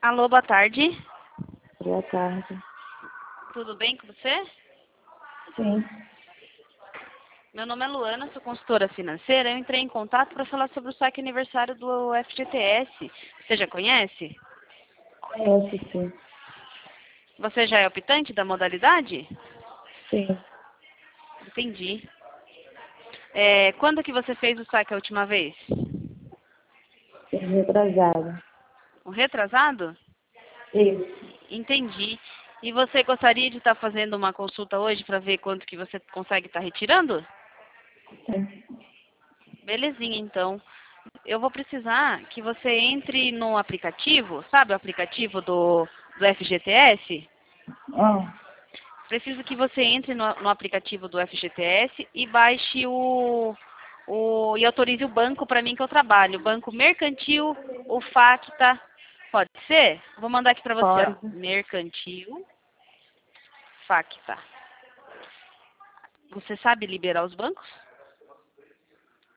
Alô, boa tarde. Boa tarde. Tudo bem com você? Sim, Meu nome é Luana, sou consultora financeira. Eu entrei em contato para falar sobre o saque aniversário do FGTS. Você já conhece? conheço sim. Você já é optante da modalidade? Sim, Entendi. Quando que você fez o saque a última vez? fiz retrasada. O retrasado? Isso. Entendi. E você gostaria de estar fazendo uma consulta hoje para ver quanto que você consegue estar retirando? Sim. Belezinha, então. Eu vou precisar que você entre no aplicativo, sabe o aplicativo do FGTS? Ah, Preciso que você entre no aplicativo do FGTS e baixe e autorize o banco para mim que eu trabalho. O Banco Mercantil, o Facta. Pode ser? Vou mandar aqui para você, ó. pode. Mercantil, Facta. Você sabe liberar os bancos?